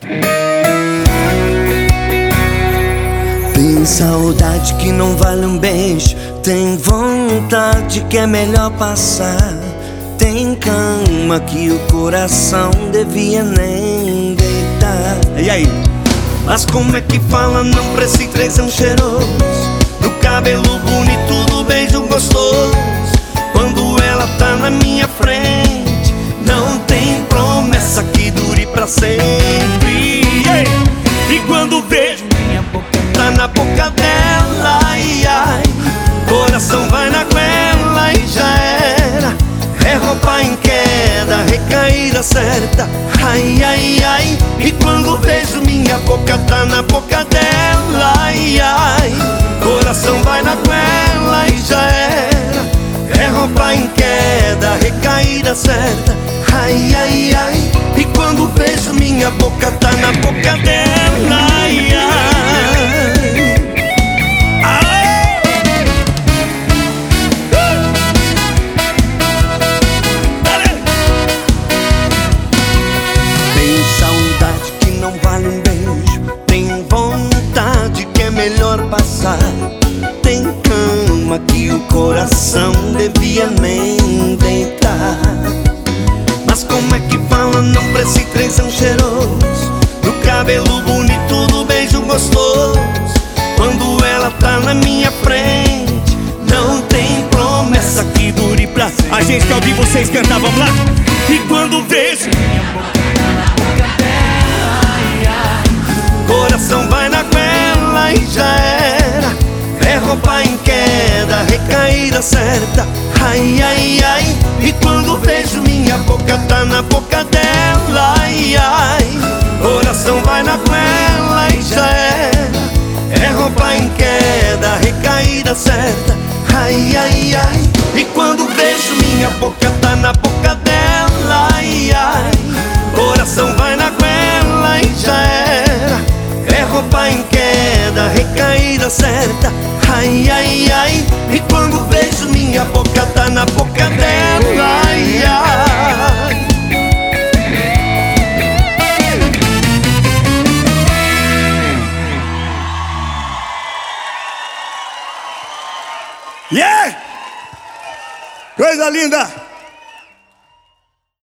Tem saudade que não vale um beijo, tem vontade que é melhor passar, tem cama que o coração devia nem deitar. E aí? Mas como é que fala não pra esse trezão cheiroso, do cabelo bonito, do beijo gostoso? Quando ela tá na minha frente, não tem promessa que dure pra sempre. E quando vejo minha boca tá na boca dela, ai ai, coração vai na goela e já era. É roupa em queda, recaída certa, ai ai ai. E quando vejo minha boca tá na boca dela, ai ai, coração vai na goela e já era. É roupa em queda, recaída certa, ai ai ai. E quando vejo minha boca tá na boca dela, ai ai. Tem saudade que não vale um beijo, tem vontade que é melhor passar, tem cama que o coração devia nem deitar. Mas como é que fala não pra esse trenzão cheiroso, do cabelo bonito, do beijo gostoso? Quando ela tá na minha frente, não tem promessa que dure pra sempre. a gente quer ouvir vocês cantar, vamos lá? E quando vejo minha boca na boca dela, ai, ai, coração vai na goela e já era. É roupa em queda, recaída certa, ai ai ai. E quando vejo minha boca tá na boca dela, ai ai, coração vai na goela e já era. É roupa em queda, recaída certa, ai ai ai. E quando vejo minha boca tá na boca dela, ai ai, coração vai na goela e já era. É roupa em queda, recaída certa, ai ai ai. E quando vejo minha boca tá na boca dela, ai ai. Yeah! Coisa linda!